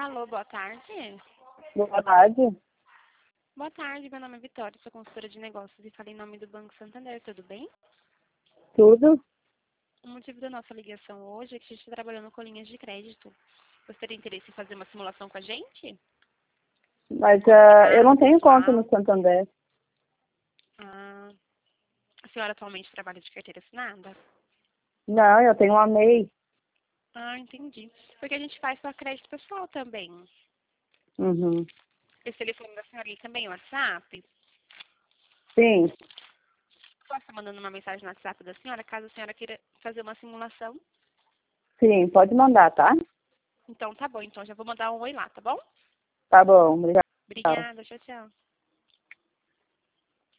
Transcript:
Alô, boa tarde. Boa tarde. Boa tarde, meu nome é Vitória, sou consultora de negócios e falei em nome do Banco Santander, tudo bem? Tudo? O motivo da nossa ligação hoje é que a gente está trabalhando com linhas de crédito. Você teria interesse em fazer uma simulação com a gente? Mas eu não tenho conta no Pessoal. Santander. A senhora atualmente trabalha de carteira assinada? Não, eu tenho uma MEI. Entendi. Porque a gente faz para crédito pessoal também. Uhum. Esse telefone da senhora ali também, o WhatsApp? Sim, Posso estar mandando uma mensagem no WhatsApp da senhora, caso a senhora queira fazer uma simulação? sim, pode mandar, tá? Então tá bom, então já vou mandar um oi lá, tá bom? Tá bom, obrigada. Obrigada, tchau, tchau.